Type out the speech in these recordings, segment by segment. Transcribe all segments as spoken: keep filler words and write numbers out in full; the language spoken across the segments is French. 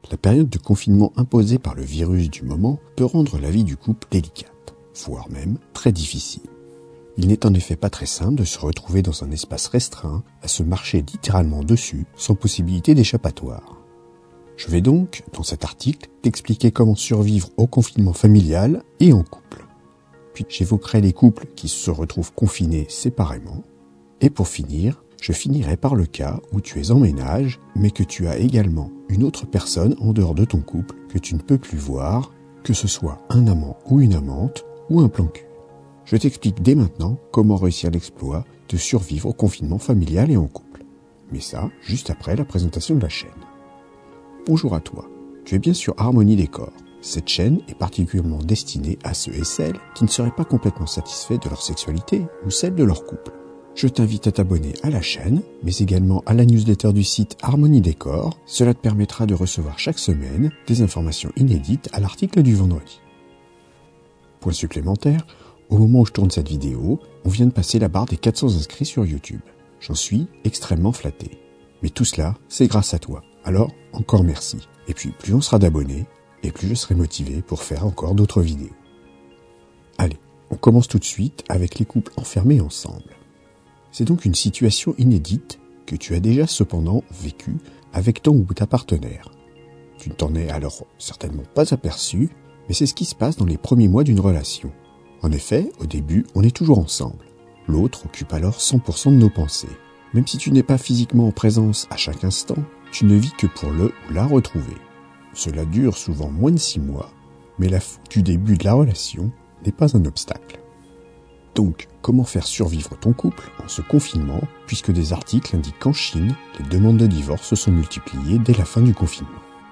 La période de confinement imposée par le virus du moment peut rendre la vie du couple délicate, voire même très difficile. Il n'est en effet pas très simple de se retrouver dans un espace restreint, à se marcher littéralement dessus, sans possibilité d'échappatoire. Je vais donc, dans cet article, t'expliquer comment survivre au confinement familial et en couple. Puis j'évoquerai les couples qui se retrouvent confinés séparément. Et pour finir, je finirai par le cas où tu es en ménage, mais que tu as également une autre personne en dehors de ton couple que tu ne peux plus voir, que ce soit un amant ou une amante, ou un plan cul. Je t'explique dès maintenant comment réussir l'exploit de survivre au confinement familial et en couple. Mais ça, juste après la présentation de la chaîne. Bonjour à toi, tu es bien sur Harmonie Décor. Cette chaîne est particulièrement destinée à ceux et celles qui ne seraient pas complètement satisfaits de leur sexualité ou celle de leur couple. Je t'invite à t'abonner à la chaîne, mais également à la newsletter du site Harmonie Décor. Cela te permettra de recevoir chaque semaine des informations inédites à l'article du vendredi. Point supplémentaire, au moment où je tourne cette vidéo, on vient de passer la barre des quatre cents inscrits sur YouTube. J'en suis extrêmement flatté. Mais tout cela, c'est grâce à toi. Alors, encore merci. Et puis, plus on sera d'abonnés, et plus je serai motivé pour faire encore d'autres vidéos. Allez, on commence tout de suite avec les couples enfermés ensemble. C'est donc une situation inédite que tu as déjà cependant vécue avec ton ou ta partenaire. Tu ne t'en es alors certainement pas aperçu, mais c'est ce qui se passe dans les premiers mois d'une relation. En effet, au début, on est toujours ensemble. L'autre occupe alors cent pour cent de nos pensées. Même si tu n'es pas physiquement en présence à chaque instant, tu ne vis que pour le ou la retrouver. Cela dure souvent moins de six mois, mais la foule du début de la relation n'est pas un obstacle. Donc, comment faire survivre ton couple en ce confinement, puisque des articles indiquent qu'en Chine, les demandes de divorce se sont multipliées dès la fin du confinement.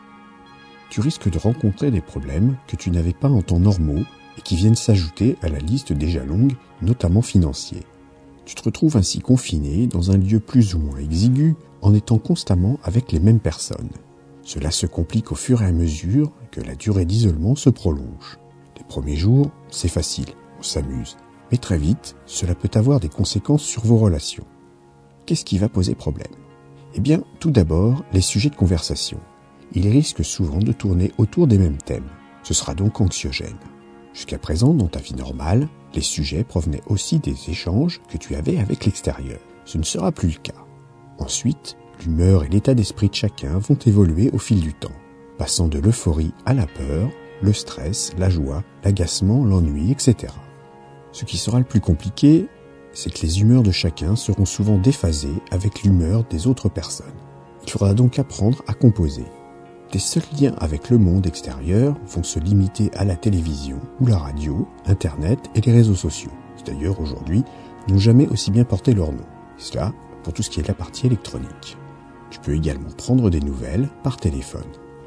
Tu risques de rencontrer des problèmes que tu n'avais pas en temps normaux et qui viennent s'ajouter à la liste déjà longue, notamment financiers. Tu te retrouves ainsi confiné dans un lieu plus ou moins exigu, en étant constamment avec les mêmes personnes. Cela se complique au fur et à mesure que la durée d'isolement se prolonge. Les premiers jours, c'est facile, on s'amuse. Mais très vite, cela peut avoir des conséquences sur vos relations. Qu'est-ce qui va poser problème ? Eh bien, tout d'abord, les sujets de conversation. Ils risquent souvent de tourner autour des mêmes thèmes. Ce sera donc anxiogène. Jusqu'à présent, dans ta vie normale, les sujets provenaient aussi des échanges que tu avais avec l'extérieur. Ce ne sera plus le cas. Ensuite, l'humeur et l'état d'esprit de chacun vont évoluer au fil du temps, passant de l'euphorie à la peur, le stress, la joie, l'agacement, l'ennui, et cetera. Ce qui sera le plus compliqué, c'est que les humeurs de chacun seront souvent déphasées avec l'humeur des autres personnes. Il faudra donc apprendre à composer. Tes seuls liens avec le monde extérieur vont se limiter à la télévision ou la radio, Internet et les réseaux sociaux, qui d'ailleurs aujourd'hui n'ont jamais aussi bien porté leur nom. Cela pour tout ce qui est de la partie électronique. Tu peux également prendre des nouvelles par téléphone.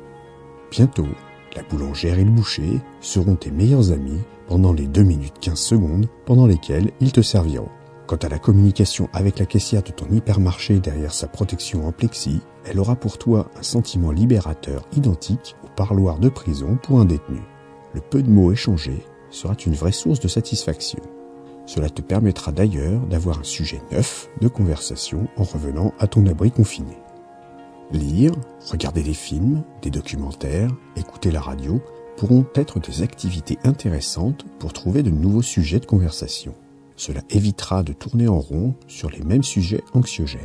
Bientôt, la boulangère et le boucher seront tes meilleurs amis pendant les deux minutes quinze secondes pendant lesquelles ils te serviront. Quant à la communication avec la caissière de ton hypermarché derrière sa protection en plexi, elle aura pour toi un sentiment libérateur identique au parloir de prison pour un détenu. Le peu de mots échangés sera une vraie source de satisfaction. Cela te permettra d'ailleurs d'avoir un sujet neuf de conversation en revenant à ton abri confiné. Lire, regarder des films, des documentaires, écouter la radio pourront être des activités intéressantes pour trouver de nouveaux sujets de conversation. Cela évitera de tourner en rond sur les mêmes sujets anxiogènes.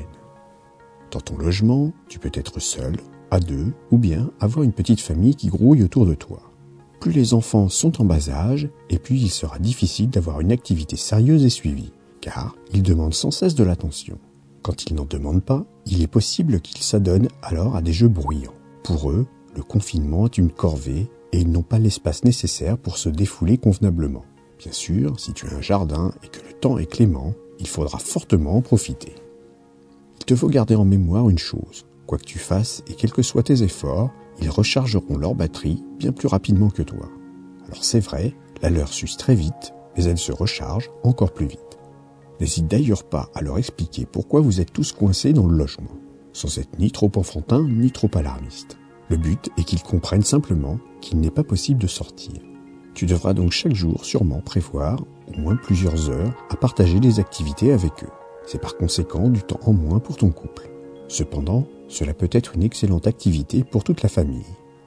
Dans ton logement, tu peux être seul, à deux, ou bien avoir une petite famille qui grouille autour de toi. Plus les enfants sont en bas âge, et plus il sera difficile d'avoir une activité sérieuse et suivie, car ils demandent sans cesse de l'attention. Quand ils n'en demandent pas, il est possible qu'ils s'adonnent alors à des jeux bruyants. Pour eux, le confinement est une corvée et ils n'ont pas l'espace nécessaire pour se défouler convenablement. Bien sûr, si tu as un jardin et que le temps est clément, il faudra fortement en profiter. Il te faut garder en mémoire une chose. Quoi que tu fasses et quels que soient tes efforts, ils rechargeront leur batterie bien plus rapidement que toi. Alors c'est vrai, la leur s'use très vite, mais elle se recharge encore plus vite. N'hésite d'ailleurs pas à leur expliquer pourquoi vous êtes tous coincés dans le logement, sans être ni trop enfantin ni trop alarmiste. Le but est qu'ils comprennent simplement qu'il n'est pas possible de sortir. Tu devras donc chaque jour sûrement prévoir au moins plusieurs heures à partager des activités avec eux. C'est par conséquent du temps en moins pour ton couple. Cependant, cela peut être une excellente activité pour toute la famille.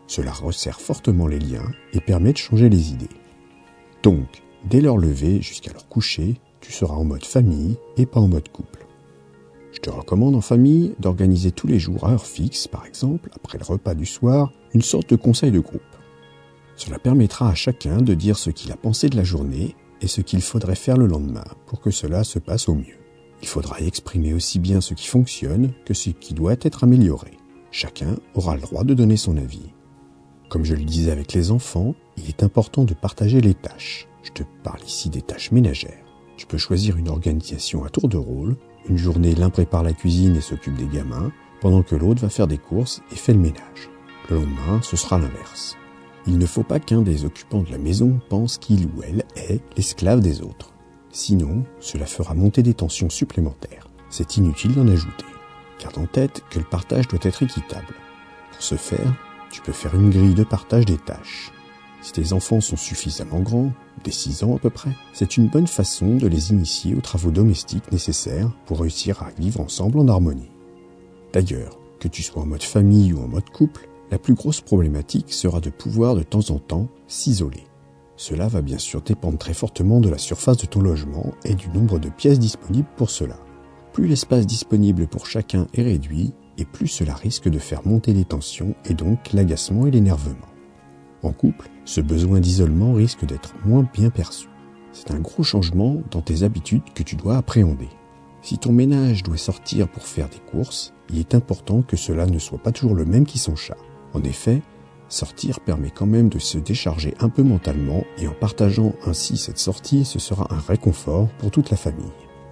Cela resserre fortement les liens et permet de changer les idées. Donc, dès leur lever jusqu'à leur coucher, tu seras en mode famille et pas en mode couple. Je te recommande en famille d'organiser tous les jours à heure fixe, par exemple, après le repas du soir, une sorte de conseil de groupe. Cela permettra à chacun de dire ce qu'il a pensé de la journée et ce qu'il faudrait faire le lendemain pour que cela se passe au mieux. Il faudra exprimer aussi bien ce qui fonctionne que ce qui doit être amélioré. Chacun aura le droit de donner son avis. Comme je le disais avec les enfants, il est important de partager les tâches. Je te parle ici des tâches ménagères. Tu peux choisir une organisation à tour de rôle. Une journée, l'un prépare la cuisine et s'occupe des gamins, pendant que l'autre va faire des courses et fait le ménage. Le lendemain, ce sera l'inverse. Il ne faut pas qu'un des occupants de la maison pense qu'il ou elle est l'esclave des autres. Sinon, cela fera monter des tensions supplémentaires. C'est inutile d'en ajouter. Garde en tête que le partage doit être équitable. Pour ce faire, tu peux faire une grille de partage des tâches. Si tes enfants sont suffisamment grands, dès six ans à peu près, c'est une bonne façon de les initier aux travaux domestiques nécessaires pour réussir à vivre ensemble en harmonie. D'ailleurs, que tu sois en mode famille ou en mode couple, la plus grosse problématique sera de pouvoir de temps en temps s'isoler. Cela va bien sûr dépendre très fortement de la surface de ton logement et du nombre de pièces disponibles pour cela. Plus l'espace disponible pour chacun est réduit, et plus cela risque de faire monter les tensions et donc l'agacement et l'énervement. En couple, ce besoin d'isolement risque d'être moins bien perçu. C'est un gros changement dans tes habitudes que tu dois appréhender. Si ton ménage doit sortir pour faire des courses, il est important que cela ne soit pas toujours le même qui son chat. En effet, sortir permet quand même de se décharger un peu mentalement et en partageant ainsi cette sortie, ce sera un réconfort pour toute la famille.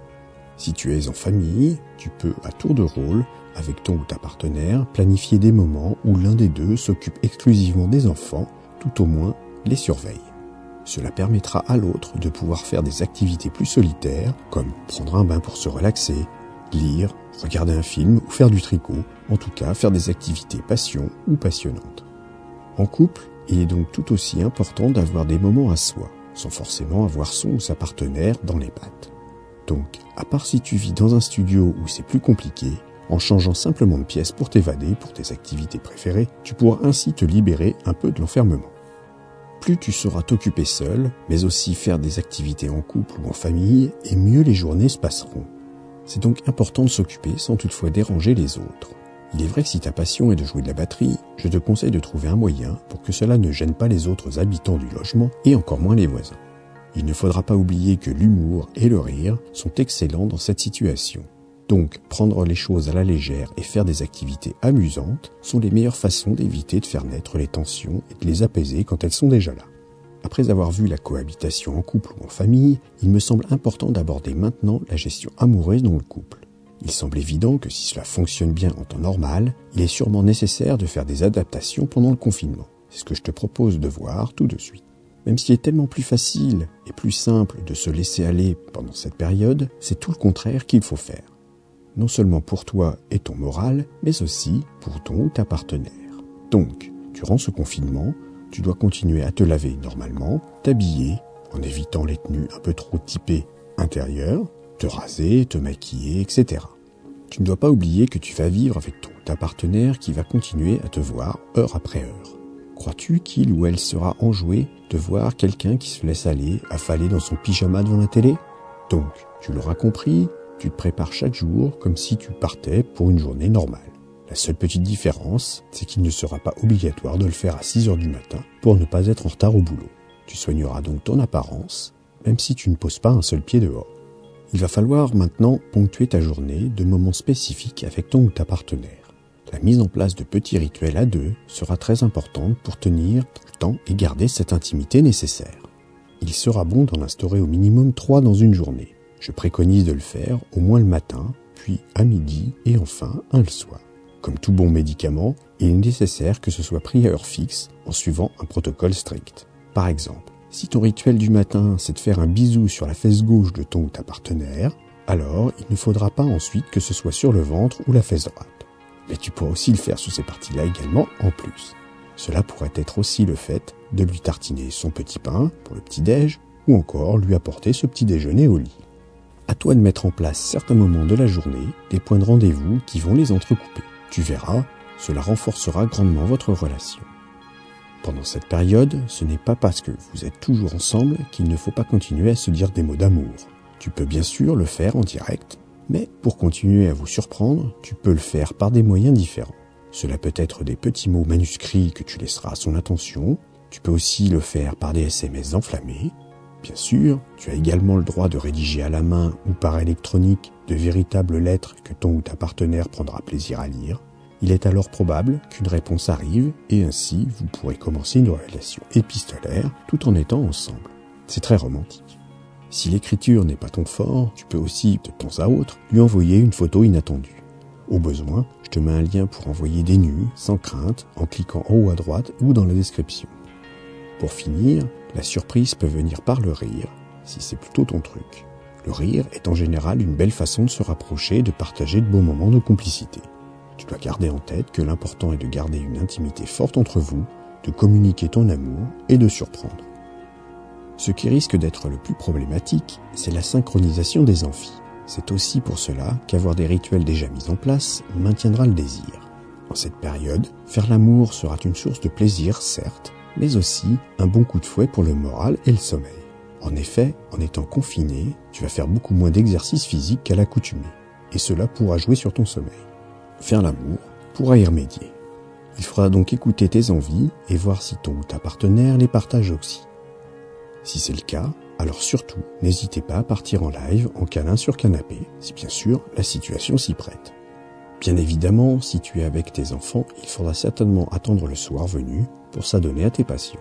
Si tu es en famille, tu peux, à tour de rôle, avec ton ou ta partenaire, planifier des moments où l'un des deux s'occupe exclusivement des enfants, tout au moins les surveille. Cela permettra à l'autre de pouvoir faire des activités plus solitaires, comme prendre un bain pour se relaxer, lire, regarder un film ou faire du tricot, en tout cas faire des activités passion ou passionnantes. En couple, il est donc tout aussi important d'avoir des moments à soi, sans forcément avoir son ou sa partenaire dans les pattes. Donc, à part si tu vis dans un studio où c'est plus compliqué, en changeant simplement de pièce pour t'évader pour tes activités préférées, tu pourras ainsi te libérer un peu de l'enfermement. Plus tu sauras t'occuper seul, mais aussi faire des activités en couple ou en famille, et mieux les journées se passeront. C'est donc important de s'occuper sans toutefois déranger les autres. Il est vrai que si ta passion est de jouer de la batterie, je te conseille de trouver un moyen pour que cela ne gêne pas les autres habitants du logement et encore moins les voisins. Il ne faudra pas oublier que l'humour et le rire sont excellents dans cette situation. Donc, prendre les choses à la légère et faire des activités amusantes sont les meilleures façons d'éviter de faire naître les tensions et de les apaiser quand elles sont déjà là. Après avoir vu la cohabitation en couple ou en famille, il me semble important d'aborder maintenant la gestion amoureuse dans le couple. Il semble évident que si cela fonctionne bien en temps normal, il est sûrement nécessaire de faire des adaptations pendant le confinement. C'est ce que je te propose de voir tout de suite. Même s'il est tellement plus facile et plus simple de se laisser aller pendant cette période, c'est tout le contraire qu'il faut faire. Non seulement pour toi et ton moral, mais aussi pour ton ou ta partenaire. Donc, durant ce confinement, tu dois continuer à te laver normalement, t'habiller, en évitant les tenues un peu trop typées intérieures, te raser, te maquiller, et cetera. Tu ne dois pas oublier que tu vas vivre avec ton ou ta partenaire qui va continuer à te voir heure après heure. Crois-tu qu'il ou elle sera enjoué de voir quelqu'un qui se laisse aller, affalé dans son pyjama devant la télé ? Donc, tu l'auras compris, tu te prépares chaque jour comme si tu partais pour une journée normale. La seule petite différence, c'est qu'il ne sera pas obligatoire de le faire à six heures du matin pour ne pas être en retard au boulot. Tu soigneras donc ton apparence, même si tu ne poses pas un seul pied dehors. Il va falloir maintenant ponctuer ta journée de moments spécifiques avec ton ou ta partenaire. La mise en place de petits rituels à deux sera très importante pour tenir le temps et garder cette intimité nécessaire. Il sera bon d'en instaurer au minimum trois dans une journée. Je préconise de le faire au moins le matin, puis à midi et enfin un le soir. Comme tout bon médicament, il est nécessaire que ce soit pris à heure fixe en suivant un protocole strict. Par exemple, si ton rituel du matin c'est de faire un bisou sur la fesse gauche de ton ou ta partenaire, alors il ne faudra pas ensuite que ce soit sur le ventre ou la fesse droite. Mais tu pourras aussi le faire sur ces parties-là également en plus. Cela pourrait être aussi le fait de lui tartiner son petit pain pour le petit-déj ou encore lui apporter ce petit déjeuner au lit. À toi de mettre en place certains moments de la journée, des points de rendez-vous qui vont les entrecouper. Tu verras, cela renforcera grandement votre relation. Pendant cette période, ce n'est pas parce que vous êtes toujours ensemble qu'il ne faut pas continuer à se dire des mots d'amour. Tu peux bien sûr le faire en direct, mais pour continuer à vous surprendre, tu peux le faire par des moyens différents. Cela peut être des petits mots manuscrits que tu laisseras à son attention. Tu peux aussi le faire par des S M S enflammés. Bien sûr, tu as également le droit de rédiger à la main ou par électronique de véritables lettres que ton ou ta partenaire prendra plaisir à lire. Il est alors probable qu'une réponse arrive et ainsi vous pourrez commencer une relation épistolaire tout en étant ensemble. C'est très romantique. Si l'écriture n'est pas ton fort, tu peux aussi, de temps à autre, lui envoyer une photo inattendue. Au besoin, je te mets un lien pour envoyer des nus, sans crainte, en cliquant en haut à droite ou dans la description. Pour finir, la surprise peut venir par le rire, si c'est plutôt ton truc. Le rire est en général une belle façon de se rapprocher et de partager de bons moments de complicité. Tu dois garder en tête que l'important est de garder une intimité forte entre vous, de communiquer ton amour et de surprendre. Ce qui risque d'être le plus problématique, c'est la synchronisation des amphis. C'est aussi pour cela qu'avoir des rituels déjà mis en place maintiendra le désir. En cette période, faire l'amour sera une source de plaisir, certes, mais aussi un bon coup de fouet pour le moral et le sommeil. En effet, en étant confiné, tu vas faire beaucoup moins d'exercices physiques qu'à l'accoutumée, et cela pourra jouer sur ton sommeil. Faire l'amour pourra y remédier. Il faudra donc écouter tes envies et voir si ton ou ta partenaire les partage aussi. Si c'est le cas, alors surtout, n'hésitez pas à partir en live en câlin sur canapé, si bien sûr la situation s'y prête. Bien évidemment, si tu es avec tes enfants, il faudra certainement attendre le soir venu pour s'adonner à tes passions.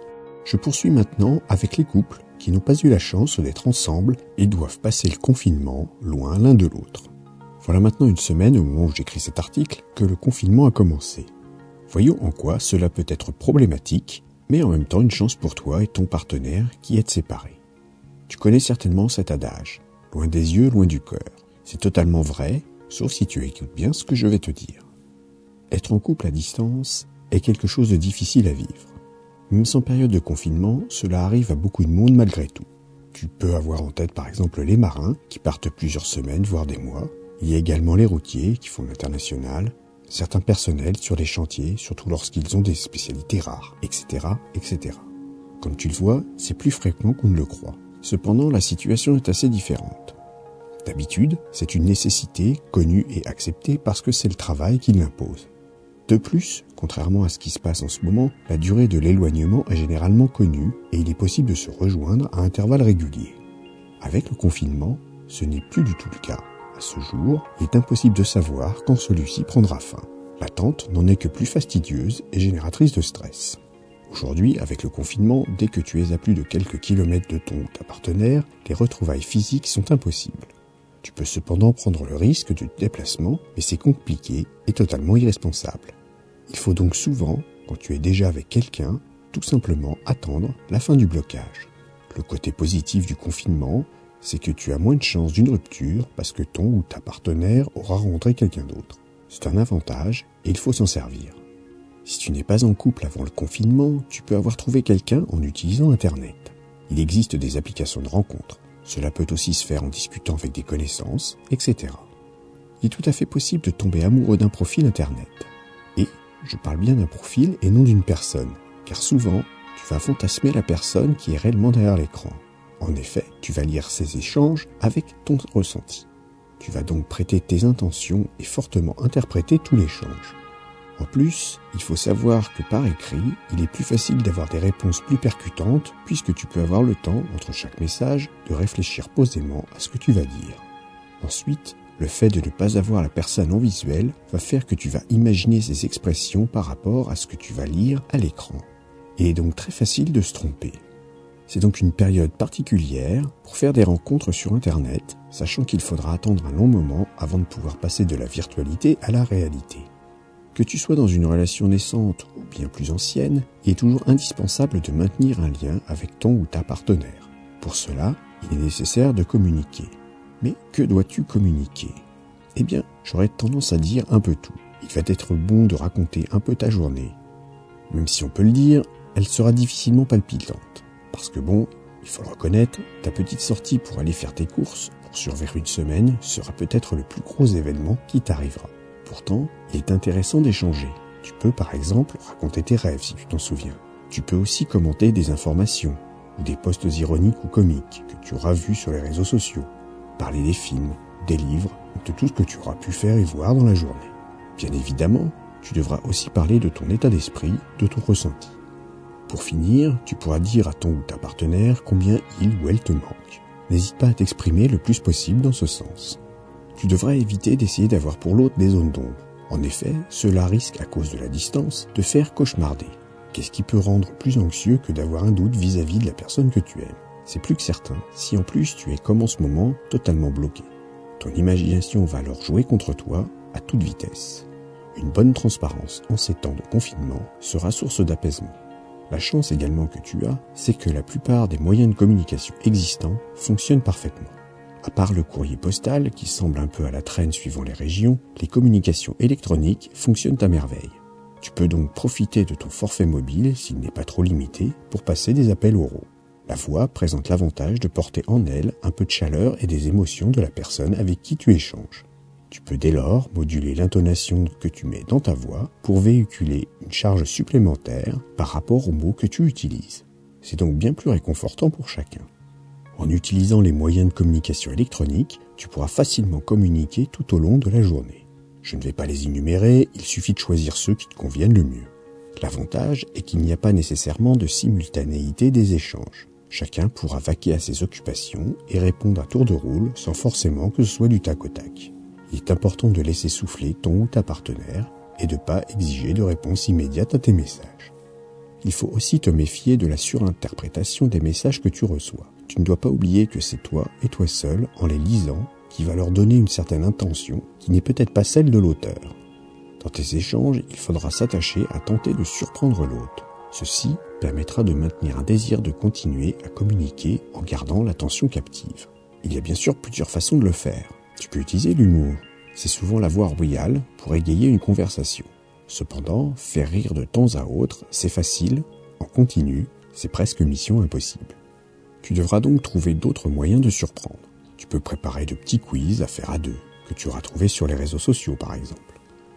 Je poursuis maintenant avec les couples qui n'ont pas eu la chance d'être ensemble et doivent passer le confinement loin l'un de l'autre. Voilà maintenant une semaine au moment où j'écris cet article que le confinement a commencé. Voyons en quoi cela peut être problématique, mais en même temps une chance pour toi et ton partenaire qui êtes séparés. Tu connais certainement cet adage, loin des yeux, loin du cœur. C'est totalement vrai, sauf si tu écoutes bien ce que je vais te dire. Être en couple à distance est quelque chose de difficile à vivre. Même sans période de confinement, cela arrive à beaucoup de monde malgré tout. Tu peux avoir en tête par exemple les marins qui partent plusieurs semaines, voire des mois. Il y a également les routiers qui font l'international, certains personnels sur les chantiers, surtout lorsqu'ils ont des spécialités rares, et cetera, et cetera. Comme tu le vois, c'est plus fréquent qu'on ne le croit. Cependant, la situation est assez différente. D'habitude, c'est une nécessité connue et acceptée parce que c'est le travail qui l'impose. De plus, contrairement à ce qui se passe en ce moment, la durée de l'éloignement est généralement connue et il est possible de se rejoindre à intervalles réguliers. Avec le confinement, ce n'est plus du tout le cas. À ce jour, il est impossible de savoir quand celui-ci prendra fin. L'attente n'en est que plus fastidieuse et génératrice de stress. Aujourd'hui, avec le confinement, dès que tu es à plus de quelques kilomètres de ton ou ta partenaire, les retrouvailles physiques sont impossibles. Tu peux cependant prendre le risque du déplacement, mais c'est compliqué et totalement irresponsable. Il faut donc souvent, quand tu es déjà avec quelqu'un, tout simplement attendre la fin du blocage. Le côté positif du confinement, c'est que tu as moins de chances d'une rupture parce que ton ou ta partenaire aura rencontré quelqu'un d'autre. C'est un avantage et il faut s'en servir. Si tu n'es pas en couple avant le confinement, tu peux avoir trouvé quelqu'un en utilisant Internet. Il existe des applications de rencontres. Cela peut aussi se faire en discutant avec des connaissances, et cetera. Il est tout à fait possible de tomber amoureux d'un profil Internet. Et je parle bien d'un profil et non d'une personne, car souvent, tu vas fantasmer la personne qui est réellement derrière l'écran. En effet, tu vas lire ces échanges avec ton ressenti. Tu vas donc prêter tes intentions et fortement interpréter tout l'échange. En plus, il faut savoir que par écrit, il est plus facile d'avoir des réponses plus percutantes puisque tu peux avoir le temps, entre chaque message, de réfléchir posément à ce que tu vas dire. Ensuite, le fait de ne pas avoir la personne en visuel va faire que tu vas imaginer ses expressions par rapport à ce que tu vas lire à l'écran. Il est donc très facile de se tromper. C'est donc une période particulière pour faire des rencontres sur Internet, sachant qu'il faudra attendre un long moment avant de pouvoir passer de la virtualité à la réalité. Que tu sois dans une relation naissante ou bien plus ancienne, il est toujours indispensable de maintenir un lien avec ton ou ta partenaire. Pour cela, il est nécessaire de communiquer. Mais que dois-tu communiquer ? Eh bien, j'aurais tendance à dire un peu tout. Il va être bon de raconter un peu ta journée. Même si on peut le dire, elle sera difficilement palpitante. Parce que bon, il faut le reconnaître, ta petite sortie pour aller faire tes courses, pour survivre une semaine, sera peut-être le plus gros événement qui t'arrivera. Pourtant, il est intéressant d'échanger. Tu peux par exemple raconter tes rêves si tu t'en souviens. Tu peux aussi commenter des informations, ou des posts ironiques ou comiques que tu auras vus sur les réseaux sociaux, parler des films, des livres, ou de tout ce que tu auras pu faire et voir dans la journée. Bien évidemment, tu devras aussi parler de ton état d'esprit, de ton ressenti. Pour finir, tu pourras dire à ton ou ta partenaire combien il ou elle te manque. N'hésite pas à t'exprimer le plus possible dans ce sens. Tu devras éviter d'essayer d'avoir pour l'autre des zones d'ombre. En effet, cela risque, à cause de la distance, de faire cauchemarder. Qu'est-ce qui peut rendre plus anxieux que d'avoir un doute vis-à-vis de la personne que tu aimes? C'est plus que certain, si en plus tu es comme en ce moment, totalement bloqué. Ton imagination va alors jouer contre toi à toute vitesse. Une bonne transparence en ces temps de confinement sera source d'apaisement. La chance également que tu as, c'est que la plupart des moyens de communication existants fonctionnent parfaitement. À part le courrier postal, qui semble un peu à la traîne suivant les régions, les communications électroniques fonctionnent à merveille. Tu peux donc profiter de ton forfait mobile, s'il n'est pas trop limité, pour passer des appels oraux. La voix présente l'avantage de porter en elle un peu de chaleur et des émotions de la personne avec qui tu échanges. Tu peux dès lors moduler l'intonation que tu mets dans ta voix pour véhiculer une charge supplémentaire par rapport aux mots que tu utilises. C'est donc bien plus réconfortant pour chacun. En utilisant les moyens de communication électronique, tu pourras facilement communiquer tout au long de la journée. Je ne vais pas les énumérer, il suffit de choisir ceux qui te conviennent le mieux. L'avantage est qu'il n'y a pas nécessairement de simultanéité des échanges. Chacun pourra vaquer à ses occupations et répondre à tour de rôle sans forcément que ce soit du tac au tac. Il est important de laisser souffler ton ou ta partenaire et de ne pas exiger de réponse immédiate à tes messages. Il faut aussi te méfier de la surinterprétation des messages que tu reçois. Tu ne dois pas oublier que c'est toi et toi seul, en les lisant, qui va leur donner une certaine intention qui n'est peut-être pas celle de l'auteur. Dans tes échanges, il faudra s'attacher à tenter de surprendre l'autre. Ceci permettra de maintenir un désir de continuer à communiquer en gardant l'attention captive. Il y a bien sûr plusieurs façons de le faire. Tu peux utiliser l'humour. C'est souvent la voie royale pour égayer une conversation. Cependant, faire rire de temps à autre, c'est facile. En continu, c'est presque mission impossible. Tu devras donc trouver d'autres moyens de surprendre. Tu peux préparer de petits quiz à faire à deux, que tu auras trouvés sur les réseaux sociaux par exemple.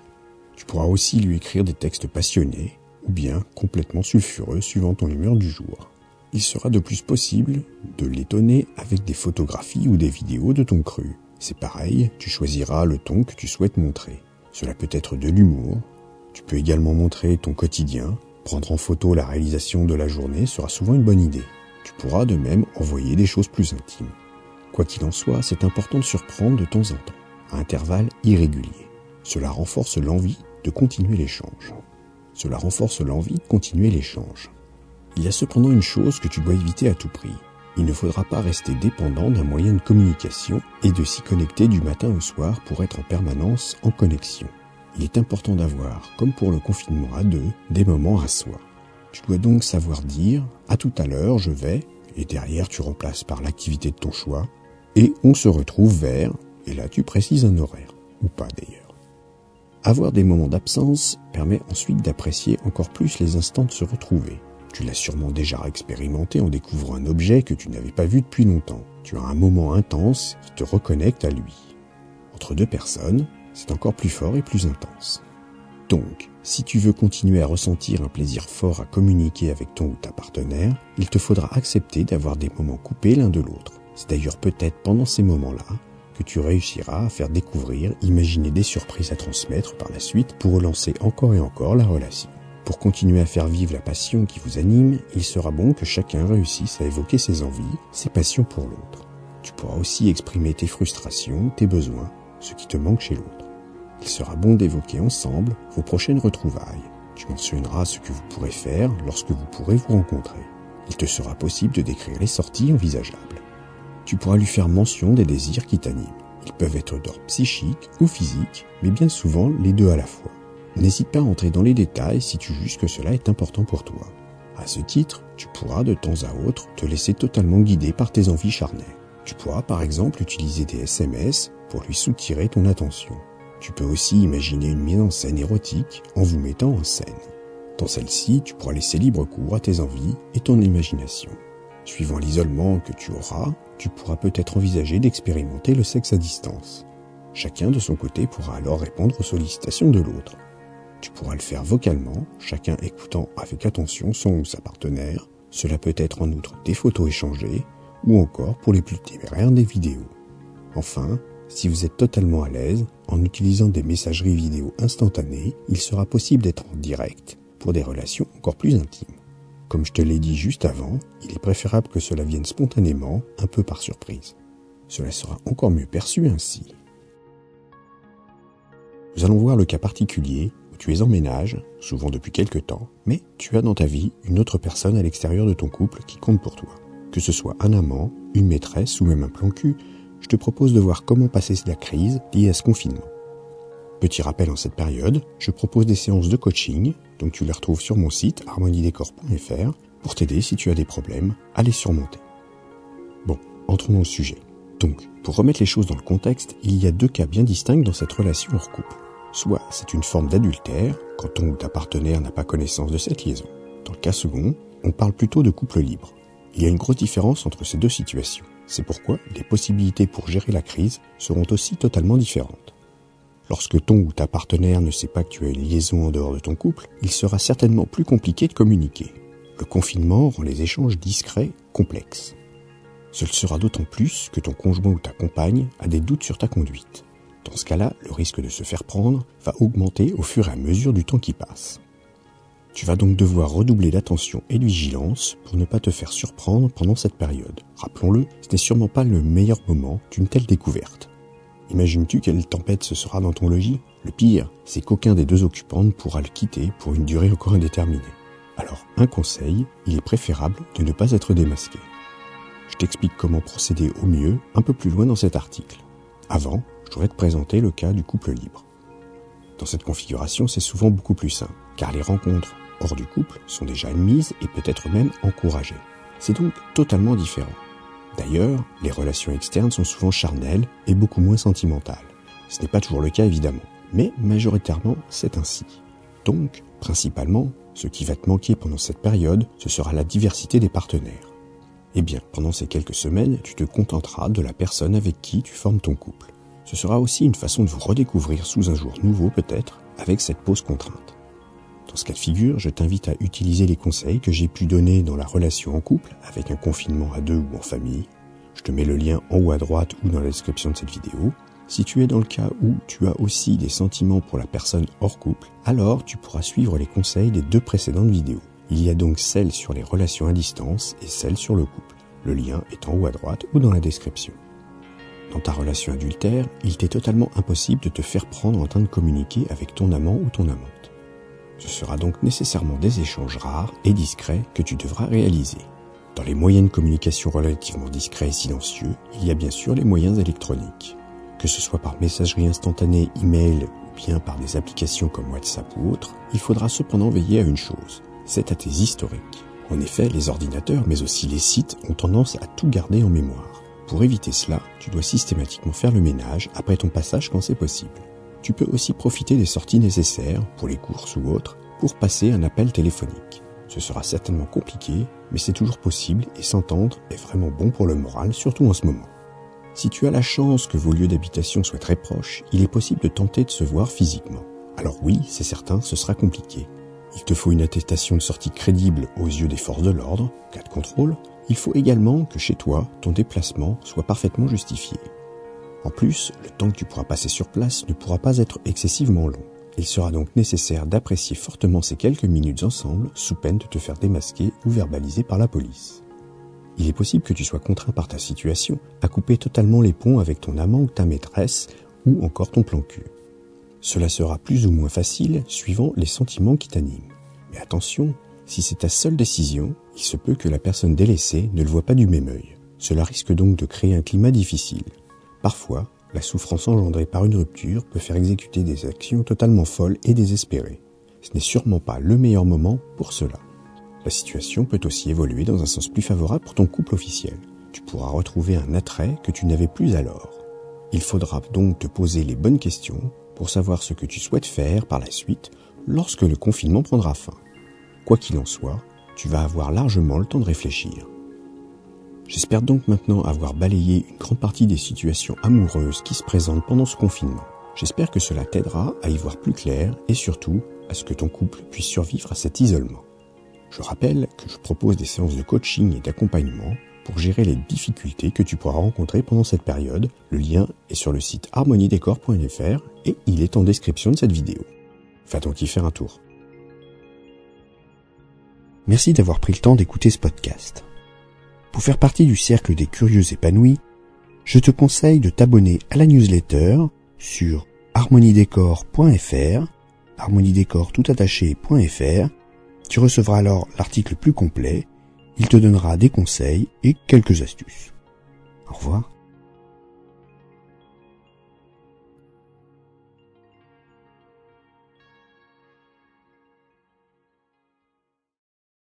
Tu pourras aussi lui écrire des textes passionnés, ou bien complètement sulfureux suivant ton humeur du jour. Il sera de plus possible de l'étonner avec des photographies ou des vidéos de ton cru. C'est pareil, tu choisiras le ton que tu souhaites montrer. Cela peut être de l'humour. Tu peux également montrer ton quotidien. Prendre en photo la réalisation de la journée sera souvent une bonne idée. Tu pourras de même envoyer des choses plus intimes. Quoi qu'il en soit, c'est important de surprendre de temps en temps, à intervalles irréguliers. Cela renforce l'envie de continuer l'échange. Cela renforce l'envie de continuer l'échange. Il y a cependant une chose que tu dois éviter à tout prix. Il ne faudra pas rester dépendant d'un moyen de communication et de s'y connecter du matin au soir pour être en permanence en connexion. Il est important d'avoir, comme pour le confinement à deux, des moments à soi. Tu dois donc savoir dire « à tout à l'heure, je vais » et derrière tu remplaces par l'activité de ton choix et on se retrouve vers, et là tu précises un horaire, ou pas d'ailleurs. Avoir des moments d'absence permet ensuite d'apprécier encore plus les instants de se retrouver. Tu l'as sûrement déjà expérimenté en découvrant un objet que tu n'avais pas vu depuis longtemps. Tu as un moment intense qui te reconnecte à lui. Entre deux personnes, c'est encore plus fort et plus intense. Donc, si tu veux continuer à ressentir un plaisir fort à communiquer avec ton ou ta partenaire, il te faudra accepter d'avoir des moments coupés l'un de l'autre. C'est d'ailleurs peut-être pendant ces moments-là que tu réussiras à faire découvrir, imaginer des surprises à transmettre par la suite pour relancer encore et encore la relation. Pour continuer à faire vivre la passion qui vous anime, il sera bon que chacun réussisse à évoquer ses envies, ses passions pour l'autre. Tu pourras aussi exprimer tes frustrations, tes besoins, ce qui te manque chez l'autre. Il sera bon d'évoquer ensemble vos prochaines retrouvailles. Tu mentionneras ce que vous pourrez faire lorsque vous pourrez vous rencontrer. Il te sera possible de décrire les sorties envisageables. Tu pourras lui faire mention des désirs qui t'animent. Ils peuvent être d'ordre psychique ou physique, mais bien souvent les deux à la fois. N'hésite pas à entrer dans les détails si tu juges que cela est important pour toi. À ce titre, tu pourras de temps à autre te laisser totalement guider par tes envies charnelles. Tu pourras par exemple utiliser des S M S pour lui soutirer ton attention. Tu peux aussi imaginer une mise en scène érotique en vous mettant en scène. Dans celle-ci, tu pourras laisser libre cours à tes envies et ton imagination. Suivant l'isolement que tu auras, tu pourras peut-être envisager d'expérimenter le sexe à distance. Chacun de son côté pourra alors répondre aux sollicitations de l'autre. Tu pourras le faire vocalement, chacun écoutant avec attention son ou sa partenaire. Cela peut être en outre des photos échangées, ou encore pour les plus téméraires des vidéos. Enfin, si vous êtes totalement à l'aise, en utilisant des messageries vidéo instantanées, il sera possible d'être en direct pour des relations encore plus intimes. Comme je te l'ai dit juste avant, il est préférable que cela vienne spontanément, un peu par surprise. Cela sera encore mieux perçu ainsi. Nous allons voir le cas particulier où tu es en ménage, souvent depuis quelque temps, mais tu as dans ta vie une autre personne à l'extérieur de ton couple qui compte pour toi. Que ce soit un amant, une maîtresse ou même un plan cul, je te propose de voir comment passer la crise liée à ce confinement. Petit rappel en cette période, je propose des séances de coaching, donc tu les retrouves sur mon site harmoniedécor point f r pour t'aider si tu as des problèmes à les surmonter. Bon, entrons dans le sujet. Donc, pour remettre les choses dans le contexte, il y a deux cas bien distincts dans cette relation hors couple. Soit c'est une forme d'adultère, quand ton ou ta partenaire n'a pas connaissance de cette liaison. Dans le cas second, on parle plutôt de couple libre. Il y a une grosse différence entre ces deux situations. C'est pourquoi les possibilités pour gérer la crise seront aussi totalement différentes. Lorsque ton ou ta partenaire ne sait pas que tu as une liaison en dehors de ton couple, il sera certainement plus compliqué de communiquer. Le confinement rend les échanges discrets complexes. Ce le sera d'autant plus que ton conjoint ou ta compagne a des doutes sur ta conduite. Dans ce cas-là, le risque de se faire prendre va augmenter au fur et à mesure du temps qui passe. Tu vas donc devoir redoubler d'attention et de vigilance pour ne pas te faire surprendre pendant cette période. Rappelons-le, ce n'est sûrement pas le meilleur moment d'une telle découverte. Imagines-tu quelle tempête ce sera dans ton logis? Le pire, c'est qu'aucun des deux occupants ne pourra le quitter pour une durée encore indéterminée. Alors, un conseil, il est préférable de ne pas être démasqué. Je t'explique comment procéder au mieux un peu plus loin dans cet article. Avant, je voudrais te présenter le cas du couple libre. Dans cette configuration, c'est souvent beaucoup plus simple, car les rencontres hors du couple sont déjà admises et peut-être même encouragées. C'est donc totalement différent. D'ailleurs, les relations externes sont souvent charnelles et beaucoup moins sentimentales. Ce n'est pas toujours le cas évidemment, mais majoritairement c'est ainsi. Donc, principalement, ce qui va te manquer pendant cette période, ce sera la diversité des partenaires. Eh bien, pendant ces quelques semaines, tu te contenteras de la personne avec qui tu formes ton couple. Ce sera aussi une façon de vous redécouvrir sous un jour nouveau peut-être, avec cette pause contrainte. Dans ce cas de figure, je t'invite à utiliser les conseils que j'ai pu donner dans la relation en couple, avec un confinement à deux ou en famille. Je te mets le lien en haut à droite ou dans la description de cette vidéo. Si tu es dans le cas où tu as aussi des sentiments pour la personne hors couple, alors tu pourras suivre les conseils des deux précédentes vidéos. Il y a donc celle sur les relations à distance et celle sur le couple. Le lien est en haut à droite ou dans la description. Dans ta relation adultère, il t'est totalement impossible de te faire prendre en train de communiquer avec ton amant ou ton amante. Ce sera donc nécessairement des échanges rares et discrets que tu devras réaliser. Dans les moyens de communication relativement discrets et silencieux, il y a bien sûr les moyens électroniques. Que ce soit par messagerie instantanée, email ou bien par des applications comme WhatsApp ou autres, il faudra cependant veiller à une chose, c'est à tes historiques. En effet, les ordinateurs mais aussi les sites ont tendance à tout garder en mémoire. Pour éviter cela, tu dois systématiquement faire le ménage après ton passage quand c'est possible. Tu peux aussi profiter des sorties nécessaires, pour les courses ou autres, pour passer un appel téléphonique. Ce sera certainement compliqué, mais c'est toujours possible et s'entendre est vraiment bon pour le moral, surtout en ce moment. Si tu as la chance que vos lieux d'habitation soient très proches, il est possible de tenter de se voir physiquement. Alors oui, c'est certain, ce sera compliqué. Il te faut une attestation de sortie crédible aux yeux des forces de l'ordre, cas de contrôle. Il faut également que chez toi, ton déplacement soit parfaitement justifié. En plus, le temps que tu pourras passer sur place ne pourra pas être excessivement long. Il sera donc nécessaire d'apprécier fortement ces quelques minutes ensemble, sous peine de te faire démasquer ou verbaliser par la police. Il est possible que tu sois contraint par ta situation à couper totalement les ponts avec ton amant ou ta maîtresse, ou encore ton plan cul. Cela sera plus ou moins facile suivant les sentiments qui t'animent. Mais attention, si c'est ta seule décision, il se peut que la personne délaissée ne le voit pas du même œil. Cela risque donc de créer un climat difficile. Parfois, la souffrance engendrée par une rupture peut faire exécuter des actions totalement folles et désespérées. Ce n'est sûrement pas le meilleur moment pour cela. La situation peut aussi évoluer dans un sens plus favorable pour ton couple officiel. Tu pourras retrouver un attrait que tu n'avais plus alors. Il faudra donc te poser les bonnes questions pour savoir ce que tu souhaites faire par la suite lorsque le confinement prendra fin. Quoi qu'il en soit, tu vas avoir largement le temps de réfléchir. J'espère donc maintenant avoir balayé une grande partie des situations amoureuses qui se présentent pendant ce confinement. J'espère que cela t'aidera à y voir plus clair et surtout à ce que ton couple puisse survivre à cet isolement. Je rappelle que je propose des séances de coaching et d'accompagnement pour gérer les difficultés que tu pourras rencontrer pendant cette période. Le lien est sur le site harmonie décor point f r et il est en description de cette vidéo. Va donc y faire un tour. Merci d'avoir pris le temps d'écouter ce podcast. Pour faire partie du cercle des curieux épanouis, je te conseille de t'abonner à la newsletter sur harmonie décor point f r, harmonie décor tout attaché point f r. Tu recevras alors l'article plus complet, il te donnera des conseils et quelques astuces. Au revoir.